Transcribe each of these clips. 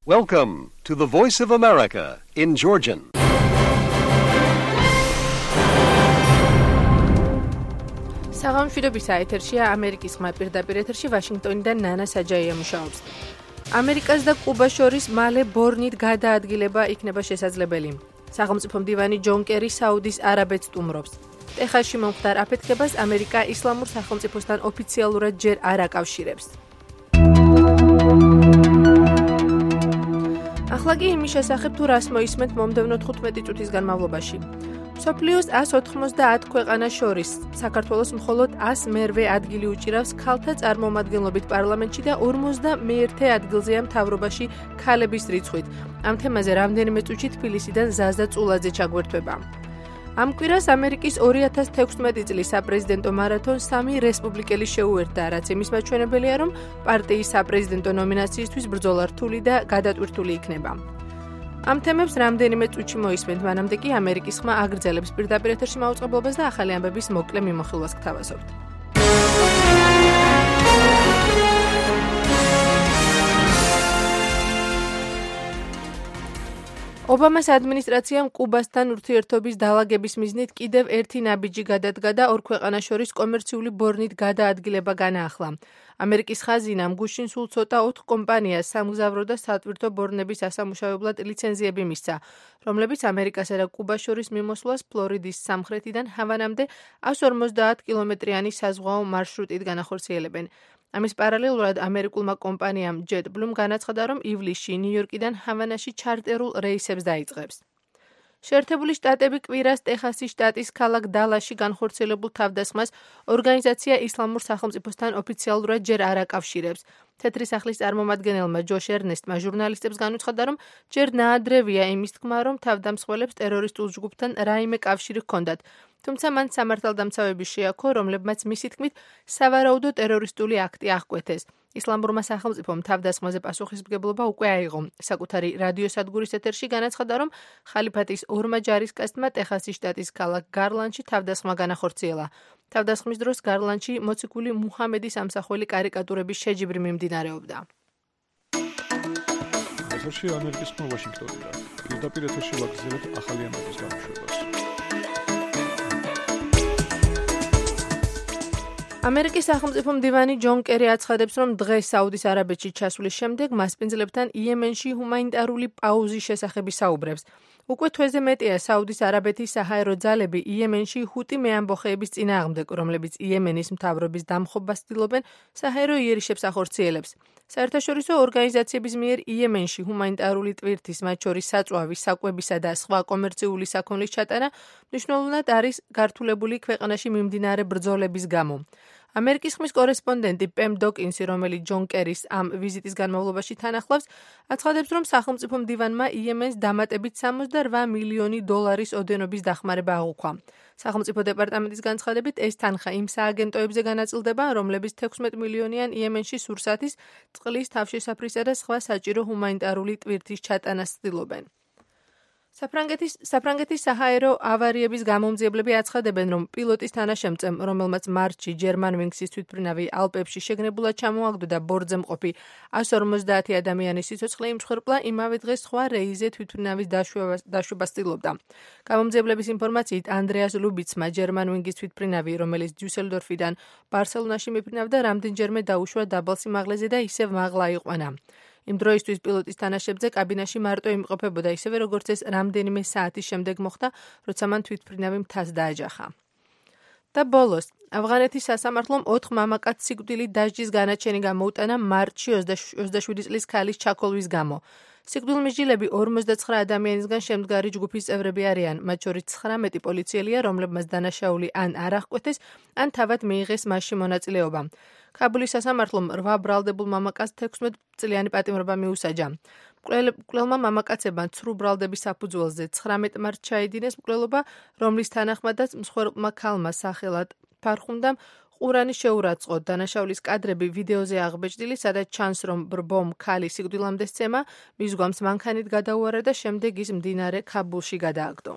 Welcome to the Voice of America in Georgian. საღამოშვიდობისა ეთერშია ამერიკის ხმა პირდაპირ ეთერში ვაშინგტონიდან ნანა საჯაია მუშაობს. ამერიკას და კუბას შორის მალე ბორნით გადაადგილება იქნება შესაძლებელი. სახელმწიფო მდივანი ჯონ კერი საუდის არაბეთს სტუმრობს. ტეხასში მომხდარ აფეთქებას ამერიკა ისლამურ სახელმწიფოსთან ოფიციალურად ჯერ არ აკავშირებს. ახლა კი იმის შესახებ თუ რას მოისმენთ მომდევნო 15 წუთის განმავლობაში. მსოფლიოს 190 ქვეყანას შორის საქართველოს მხოლოდ 108 ადგილი უჭირავს ქალთა წარმომადგენლობით პარლამენტში და 51 ადგილზეა მთავრობაში ქალების რიცხვით. ამ თემაზე რამდენიმე წუთში თბილისიდან ზაზა წულაძე ჩაგვერთვება. ამ კვირას ამერიკის 2016 წლის საპრეზიდენტო მარათონს 3 რესპუბლიკელი შეუერთდა, რაც იმის მაჩვენებელია, რომ პარტიის საპრეზიდენტო ნომინაციისთვის ბრძოლა რთული და გადატვირთული იქნება. ამ თემებს რამდენიმე წუთში მოისმენთ, მანამდე კი ამერიკის ხმა აგრძელებს პირდაპირ ეთერში მაუწყებლობას და ახალი ამბების მოკლე მიმოხილვას გთავაზობთ. ობამას ადმინისტრაციამ კუბასთან ურთიერთობის დალაგების მიზნით კიდევ ერთი ნაბიჯი გადადგა და ორ ქვეყანას შორის კომერციული ბორნით გადაადგილება განაახლა. ამერიკის ხაზინა ამ გუშინ სულ ცოტა 4 კომპანიას სამგზავრო და სატვირთო ბორნების ასამუშავებლად ლიცენზიები მისცა, რომლებიც ამერიკასა და კუბას შორის მიმოსვლას ფლორიდის სამხრეთიდან ჰავანამდე 150 კილომეტრიანი საზღვაო მარშრუტით განახორციელებენ. ამის პარალელურად ამერიკულმა კომპანიამ JetBlue განაცხადა, რომ ივლისში ნიუ-იორკიდან ჰავანაში ჩარტერულ რეისებს დაიწყებს. შეერთებული შტატები კვირას ტეხასის შტატის ქალაქ დალასში განხორციელებულ თავდასხმას ორგანიზაცია ისლამურ სახელმწიფოსთან ოფიციალურად ჯერ არ აკავშირებს. თეთრი სახლის წარმომადგენელმა ჯოშ ერნესტმა ჟურნალისტებს განუცხადა, რომ ჯერ ნაადრევია იმის თქმა, რომ თავდამსხმელებს ტერორისტულ ჯგუფთან რაიმე კავშირი ჰქონდათ. თუმცა მან სამართალდამცავები შეაქო, რომლებმაც მისი თქმით სავარაუდო ტერორისტული აქტი აღკვეთეს. ისლამურმა სახელმწიფომ თავდასხმაზე პასუხისმგებლობა უკვე აიღო. საკუთარი რადიოსადგურის ეთერში განაცხადა, რომ ხალიფატის ორმა ჯარისკაცმა ტეხასის შტატის ქალაქ გარლანდში თავდასხმა განახორციელა. თავდასხმის დროს გარლანდში მოციქული მუჰამედის ამსახველი კარიკატურების შეჯიბრი მიმდინარეობდა. ეთერში ამერიკის ხმა ვაშინგტონიდან. პირდაპირ ეთერში ვაგრძელებთ ახალი ამბების გამოშვებას. ამერიკის სახელმწიფო მდივანი ჯონ კერი აცხადებს, რომ დღეს საუდის არაბეთში ჩასვლის შემდეგ მასპინძლებთან იემენში ჰუმანიტარული პაუზის შესახებ ისაუბრებს. უკვე თვეზე მეტია საუდის არაბეთის საჰაერო ძალები იემენში ჰუტი მეამბოხეების წინააღმდეგ, რომლებიც იემენის მთავრობის დამხობას ცდილობენ საჰაერო იერიშებს ახორციელებს. საერთაშორისო ორგანიზაციების მიერ იემენში ჰუმანიტარული ტვირთის, მათ შორის საწვავის, საკვებისა და სხვა კომერციული საქონლის ჩატანა მნიშვნელოვნად არის გართულებული ქვეყანაში მიმდინარე ბრძოლების გამო. ამერიკის ხმის კორესპონდენტი პემ დოკინსი, რომელიც ჯონ კერის ამ ვიზიტის განმავლობაში თან ახლავს, აცხადებს, რომ სახელმწიფო მდივანმა იემენს დამატებით 68 მილიონი დოლარის ოდენობის დახმარება აღუქვა. სახელმწიფო დეპარტამენტის განცხადებით, ეს თანხა იმ სააგენტოებზე განაწილდება, რომლებიც 16 მილიონიან იემენში სურსათის, წყლის, თავშესაფრისა და სხვა საჭირო ჰუმანიტარული ტვირთის ჩატანას ცდილობენ. საფრანგეთის საჰაერო ავარიების გამომძიებლები აცხადებენ, რომ პილოტის თანაშემწემ, რომელმაც მარტში Germanwings-ის თვითმფრინავი ალპებში შეგნებულად ჩამოაგდო და ბორტზე მყოფი 150 ადამიანის სიცოცხლე იმსხვერპლა, იმავე დღეს სხვა რეისზე თვითმფრინავის დაშვებას ცდილობდა. გამომძიებლების ინფორმაციით, ანდრეას ლუბიცმა Germanwings-ის თვითმფრინავი, რომელიც დიუსელდორფიდან ბარსელონაში მიფრინავდა, რამდენჯერმე დაუშვა დაბალ სიმაღლეზე და ისევ მაღლა აიყვანა. იმ დროისთვის პილოტის თანაშემწე კაბინაში მარტო იმყოფებოდა, ისევე როგორც ეს რამდენიმე საათის შემდეგ მოხდა, როცა მან თვითმფრინავი მთას დააჯახა. და ბოლოს, ავღანეთის სასამართლომ 4 მამაკაცს სიკვდილით დასჯის განაჩენი გამოუტანა მარტში 27 წლის ქალის ჩაქოლვის გამო. სიკვდილმისჯილები 59 ადამიანისგან შემდგარი ჯგუფის წევრები არიან, მათ შორის 19 პოლიციელია, რომლებმაც დანაშაული ან არ აღკვეთეს, ან თავად მიიღეს მასში მონაწილეობა. ქაბულის სასამართლომ 8 ბრალდებულ მამაკაცს 16 წლიანი პატიმრობა მიუსაჯა. მკვლელმა მამაკაცებმა ცრუ ბრალდების საფუძველზე 19 მარტს ჩაიდინეს მკვლელობა, რომლის თანახმადაც მსხვერპლმა ქალმა სახელად ფარხუნდამ ყურანი შეურაცხყო. დანაშაულის კადრები ვიდეოზე აღბეჭდილი, სადაც ჩანს, რომ ბრბომ ქალი სიკვდილამდე სცემა, მის გვამს მანქანით გადაუარა და შემდეგ ის მდინარე ქაბულში გადააგდო.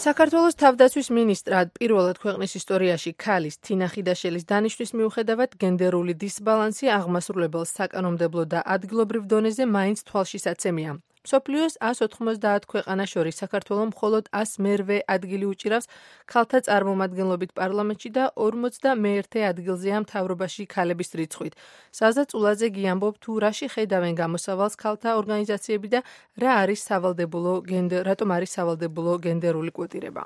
საქართველოს თავდაცვის მინისტრად პირველად ქვეყნის ისტორიაში ქალის თინა ხიდაშელის დანიშვნის მიუხედავად გენდერული დისბალანსი აღმასრულებელ საკანონმდებლო და ადგილობრივ დონეზე მაინც თვალშისაცემია. მსოფლიოს 190 ქვეყანას შორის საქართველოს მხოლოდ 108 ადგილი უჭირავს ქალთა წარმომადგენლობით პარლამენტში და 51 ადგილზეა მთავრობაში ქალების რიცხვით. საზა წულაძე გიამბობ თუ რაში ხედავენ გამოსავალს ქალთა ორგანიზაციები და რატომ არის სავალდებულო გენდერული კვოტირება.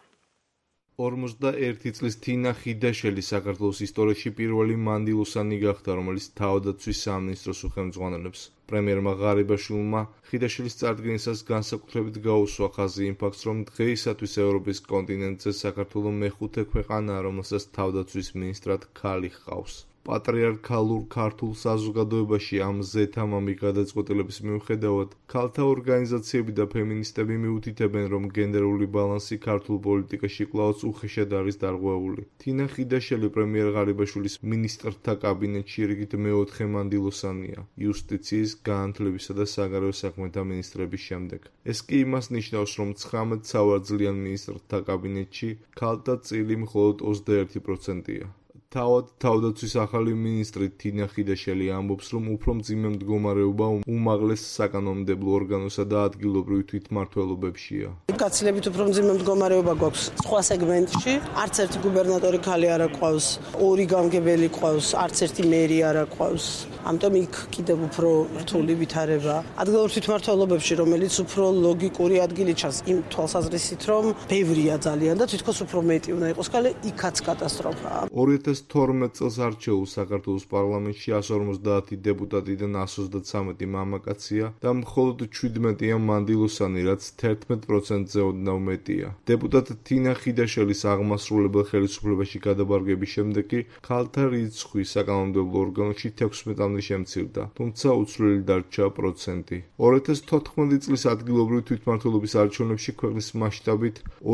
41 წლის თინა ხიდაშელი საქართველოს ისტორიაში პირველი მანდილოსანი გახდა, რომელიც თავდაცვის სამინისტროს უხელმძღვანელებს. პრემიერმა ღარიბაშვილმა ხიდაშელის წარდგენისას განსაკუთრებით გაუსვა ხაზი იმ ფაქტს, რომ დღეისათვის ევროპის კონტინენტზე საქართველო მეხუთე ქვეყანაა, რომელსაც თავდაცვის მინისტრად ქალი ჰყავს. პატრიარქალურ ქართულ საზოგადოებაში ამ ზეთამამი გადაწყვეტილების მიუხედავად ქალთა ორგანიზაციები და ფემინისტები მიუთითებენ, რომ გენდერული ბალანსი ქართულ პოლიტიკაში კვლავაც უხეშად არის დარღვეული. თინა ხიდაშელი პრემიერ ღარიბაშვილის მინისტრთა კაბინეტში რიგით მეოთხე მანდილოსანია იუსტიციის, განათლებისა და საგარეო საქმეთა მინისტრების შემდეგ. ეს კი იმას ნიშნავს, რომ 19 სავარძლიან მინისტრთა კაბინეტში ქალთა წილი მხოლოდ 21%-ია. თავდაცვის ახალი მინისტრი თინა ხიდაშელი ამბობს, რომ უფრო მძიმე მდგომარეობა უმაღლეს საკანონმდებლო ორგანოსა და ადგილობრივ თვითმმართველობებშია. გაცილებით უფრო მძიმე მდგომარეობა გვაქვს სხვა სეგმენტში. არც ერთი გუბერნატორი ქალი არ ყავს, ორი გამგებელი ყავს, არც ერთი მერი არ ყავს. ამიტომ იქ კიდევ უფრო რთული ვითარება. ადგილობრივ თვითმმართველობებში, რომელიც უფრო ლოგიკური ადგილი ჩანს, იმ თვალსაზრისით, რომ ბევრია ძალიან და თითქოს უფრო მეტი უნდა იყოს ქალი, იქაც კატასტროფაა. 2012 წელს არჩეულ საქართველოს პარლამენტში 150 დეპუტატიდან 133 მამაკაცია და მხოლოდ 17-ია მანდილოსანი, რაც 11%-ზე ოდნავ მეტია. დეპუტატ თინა ხიდაშელის აღმასრულებელ ხელისუფლებაში გადაბარგების შემდეგ კი ქალთა რიცხვი საკანონმდებლო ორგანოში 16-მდე შემცირდა, თუმცა უცვლელი დარჩა პროცენტი. 2014 წლის ადგილობრივი თვითმმართველობის არჩევნებში ქვეყნის მასშტაბით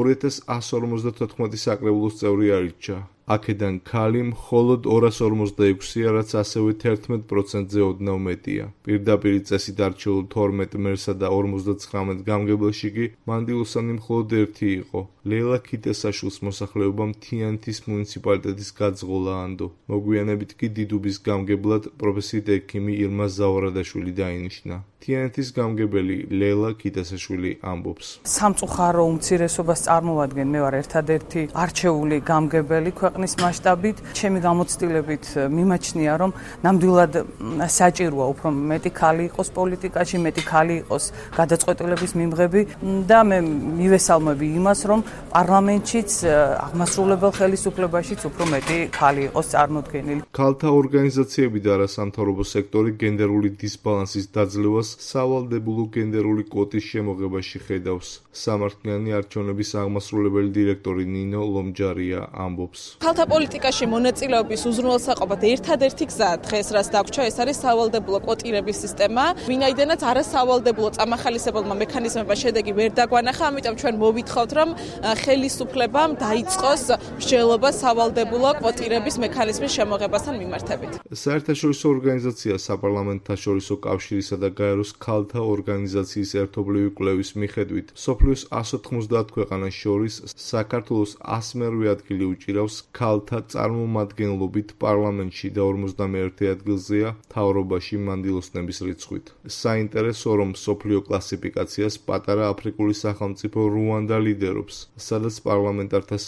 2154 საკრებულოს წევრი არჩია. აქედან ქალი მხოლოდ 246-ია, რაც ასევე 11%-ზე ოდნავ მეტია. პირდაპირ წესით არჩეულ 12 მერსა და 59 გამგებელში კი მანდილოსანი მხოლოდ ერთი იყო. ლეილა ქიტესაშვილის მოსახლეობა მთიანეთის მუნიციპალიტეტის გაძღოლა ანდო. მოგვიანებით კი დიდუბის გამგებლად პროფესიით ექიმი ირმა ზაურადაშვილი დაინიშნა. თიანეთის გამგებელი ლეილა ქიტესაშვილი ამბობს. სამწუხარო უმცირესობას წარმოადგენ, მე ვარ ერთადერთი არჩეული გამგებელი ქვეყნის მასშტაბით. ჩემი გამოცდილებით მიმაჩნია, რომ ნამდვილად საჭიროა უფრო მეტი ქალი იყოს პოლიტიკაში, მეტი ქალი იყოს გადაწყვეტილების მიმღები და მე მივესალმები იმას, რომ პარლამენტშიც აღმასრულებელ ხელისუფლებაშიც უფრო მეტი ქალი იყოს წარმოდგენილი. ქალთა ორგანიზაციები და არასამთავრობო სექტორი გენდერული დისბალანსის დაძლევას სავალდებულო გენდერული კვოტის შემოღებაში ხედავს. სამართლიანი არჩევნების აღმასრულებელი დირექტორი ნინო ლომჯარია ამბობს. ქალთა პოლიტიკაში მონაწილეობის უზრუნველსაყოფად ერთადერთი გზა დღეს რაც დაგვრჩა, ეს არის სავალდებულო კვოტირების სისტემა. ვინაიდანაც არასავალდებულო წამახალისებელმა მექანიზმებმა შედეგი ვერ დაგვანახა, ამიტომ ჩვენ მოვითხოვთ, რომ ხელისუფლებამ დაიწყოს მსჯელობა სავალდებულო კვოტირების მექანიზმის შემოღებასთან მიმართებით. საერთაშორისო ორგანიზაცია საპარლამენტთაშორისო კავშირისა და გაეროს ქალთა ორგანიზაციის ერთობლივი კვლევის მიხედვით, სოფლიოს 190 ქვეყანას შორის საქართველოს 108 ადგილი უჭირავს ქალთა წარმომადგენლობით პარლამენტში და 51 ადგილზეა მთავრობაში მანდილოსნების რიცხვით. საინტერესო, რომ სოფლიო კლასიფიკაციას პატარა აფრიკული სახელმწიფო რუანდა ლიდერობს, სადაც პარლამენტართა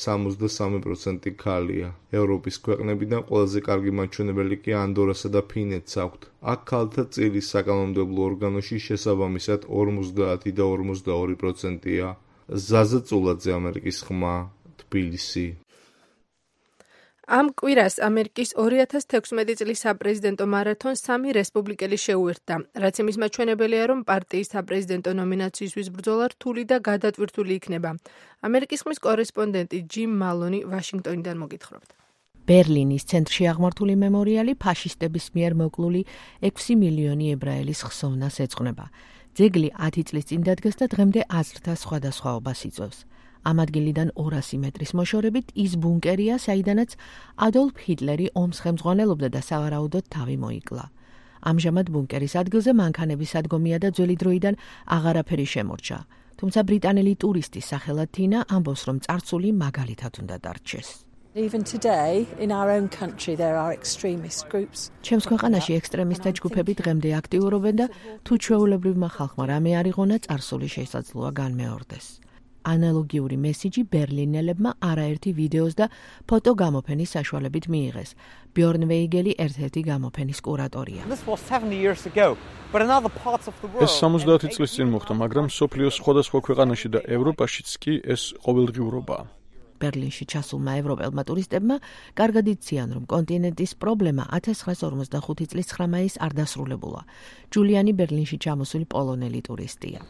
63% ქალია. ევროპის ქვეყნებიდან ყველაზე კარგი მაჩვენებელი კი ანდორასა და ფინეთს აქვთ. აქ ქალთა წილი საკანონმდებლო ორგანოში შესაბამისად 50 და 42%-ია. ზაზა წულაძე, ამერიკის ხმა, თბილისი. ამ კვირას ამერიკის 2016 წლის საპრეზიდენტო მარათონს 3 რესპუბლიკელი შეუერთდა, რაც იმის მაჩვენებელია, რომ პარტიის საპრეზიდენტო ნომინაციისთვის ბრძოლა რთული და გადატვირთული იქნება. ამერიკის ხმის კორესპონდენტი ჯიმ მალონი ვაშინგტონიდან მოგითხრობთ. ბერლინის ცენტრში აღმართული მემორიალი ფაშისტების მიერ მოკლული 6 მილიონი ებრაელის ხსოვნას ეძღვნება. ძეგლი 10 წლის წინ დადგეს და დღემდე აზრთა სხვადასხვაობას იწვევს. ამ ადგილიდან 200 მეტრის მოშორებით ის ბუნკერია, საიდანაც ადოლფ ჰიტლერი ომს ხელმძღვანელობდა და სავარაუდოდ თავი მოიკლა. ამჟამად ბუნკერის ადგილზე მანქანების ადგომია და ძველი დროიდან აღარაფერი შემორჩა. თუმცა ბრიტანელი ტურისტის სახელად თინა ამბობს, რომ წარსული მაგალითად უნდა დარჩეს. Even today in our own country there are extremist groups. ჩემს ქვეყანაში ექსტრემისტთა ჯგუფები დღემდე აქტიურობენ და თუ ჩვეულებრივმა ხალხმა რამე არ იღონა, წარსული შესაძლოა განმეორდეს. ანალოგიური მესიჯი ბერლინელებმა არაერთი ვიდეოს და ფოტო გამოფენის საშუალებით მიიღეს. ბიორნ ვეიგელი ერთ-ერთი გამოფენის კურატორია. ეს 70 წლის წინ მოხდა, მაგრამ სოფლიოს სხვადასხვა ქვეყანაში და ევროპაშიც კი ეს ყოველდღიურობაა. ბერლინში ჩასულმა ევროპელმა ტურისტებმა კარგად იციან, რომ კონტინენტის პრობლემა 1945 წლის 9 მაისს არ დასრულებულა. ჯულიანი ბერლინში ჩამოსული პოლონელი ტურისტია.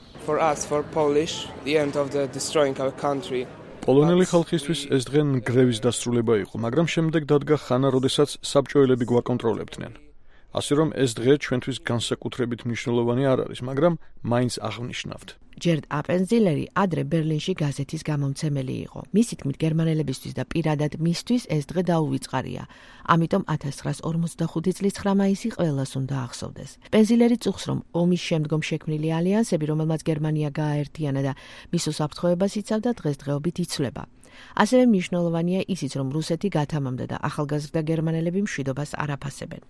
პოლონელი ხალხისთვის ეს დღე ნგრევის დასრულება იყო, მაგრამ შემდეგ დადგა ხანა, როდესაც საბჭოელები გვაკონტროლებდნენ. ასე რომ ეს დღე ჩვენთვის განსაკუთრებით მნიშვნელოვანი არ არის, მაგრამ მაინც აღნიშნავთ. ჯერდ აპენზილერი ადრე ბერლინში გაზეთის გამომცემელი იყო. მისი თქმით, გერმანელებისთვის და პირადად მისთვის ეს დღე დაუვიწყარია. ამიტომ 1945 წლის 9 მაისი ყველას უნდა ახსოვდეს. პენზილერი წუხს, რომ ომის შემდგომ შექმნილი ალიანსები, რომელმაც გერმანია გააერთიანა და მის უსაფრთხოებას იცავდა, დღესდღეობით იცვლება. ასევე მნიშვნელოვანია ისიც, რომ რუსეთი გათამამდა და ახალგაზრდა გერმანელები მშვიდობას არ აფასებენ.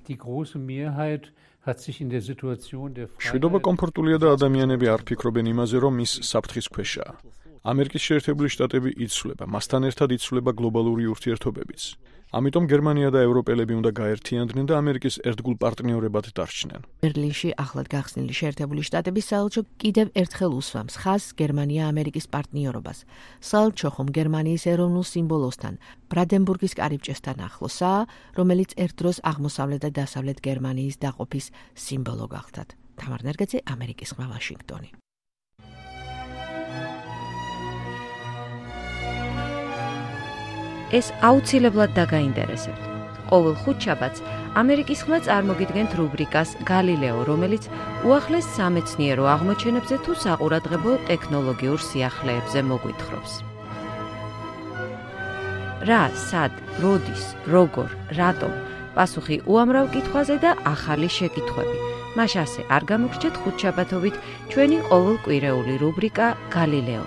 მშვიდობა კომფორტულია და ადამიანები არ ფიქრობენ იმაზე, რომ ის საფრთხის ქვეშაა. ამერიკის შეერთებული შტატები იცვლება, მასთან ერთად იცვლება გლობალური ურთიერთობებიც. ამიტომ გერმანია და ევროპელები უნდა გაერთიანდნენ და ამერიკის ერთგულ პარტნიორებად დარჩნენ. ბერლინში ახლად გახსნილი შეერთებული შტატების საელჩო კიდევ ერთხელ უსვამს ხაზს გერმანია-ამერიკის პარტნიორობას. საელჩო ხომ გერმანიის ეროვნულ სიმბოლოსთან, ბრანდენბურგის კარიბჭესთან ახლოსაა, რომელიც ერთ დროს აღმოსავლეთ და დასავლეთ გერმანიის დაყოფის სიმბოლო გახდათ. თამარ ნერგაძე, ამერიკის ხმა, ვაშინგტონი. ეს აუცილებლად დაგაინტერესებთ. ყოველ ხუთშაბათს ამერიკის ხმა წარმოგიდგენთ რუბრიკას გალილეო, რომელიც უახლეს სამეცნიერო აღმოჩენებზე თუ საყურადღებო ტექნოლოგიურ სიახლეებზე მოგვითხრობს. რა, სად, როდის, როგორ, რატომ? პასუხი უამრავ კითხვაზე და ახალი შეკითხვები. მას ასე არ გამოგრჩეთ ხუთშაბათობით ჩვენი ყოველკვირეული რუბრიკა გალილეო.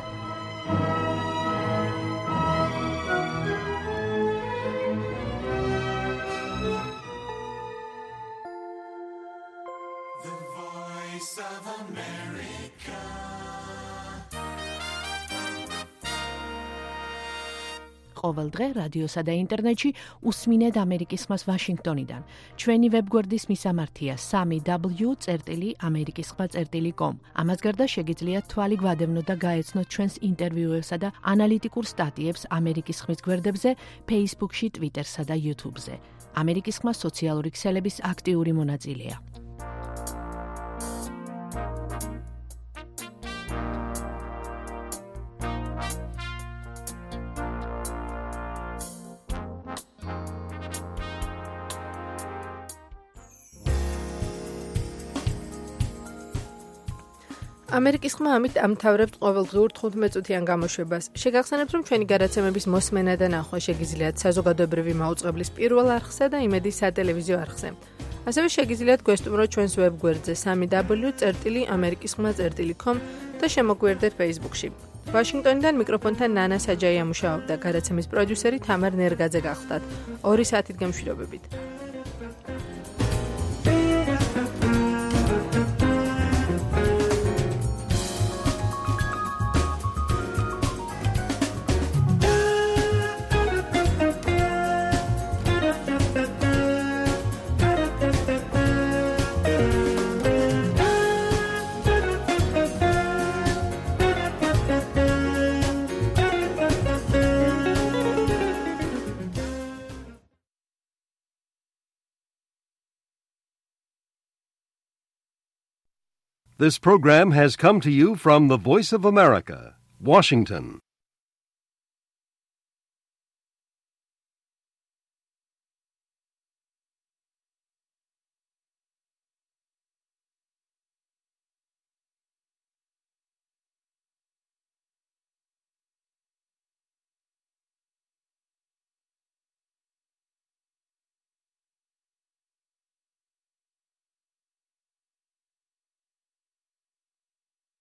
ყოველ დღე რადიოსა და ინტერნეტში უსმინეთ ამერიკის ხმას ვაშინგტონიდან. ჩვენი ვებგვერდის მისამართია 3w.amerikiskhma.com. ამას გარდა შეგიძლიათ თვალი გვადევნოთ და გაეცნოთ ჩვენს ინტერვიუებსა და ანალიტიკურ სტატიებს ამერიკის ხმის გვერდებზე, Facebook-ში, Twitter-სა და YouTube-ზე. ამერიკის ხმა სოციალური ქსელების აქტიური მონაწილეა. ამერიკის ხმა ამით ამთავრებთ ყოველდღიურ 15 წუთიან გამოშვებას. შეგახსენებთ, რომ ჩვენი გადაცემების მოსმენა და ნახვა შეგიძლიათ საზოგადოებრივი მაუწყებლის პირველ არხსა და იმედის სატელევიზიო არხზე. ასევე შეგიძლიათ გვესტუმროთ ჩვენს ვებგვერდზე 3w.amerikiskhma.com და შემოგვიერთდეთ Facebook-ში. ვაშინგტონიდან მიკროფონთან ნანა საჯაია მუშაობდა, გადაცემის პროდიუსერი თამარ ნერგაძე გახლდათ. 2 საათით გემშვიდობებით. This program has come to you from the Voice of America, Washington.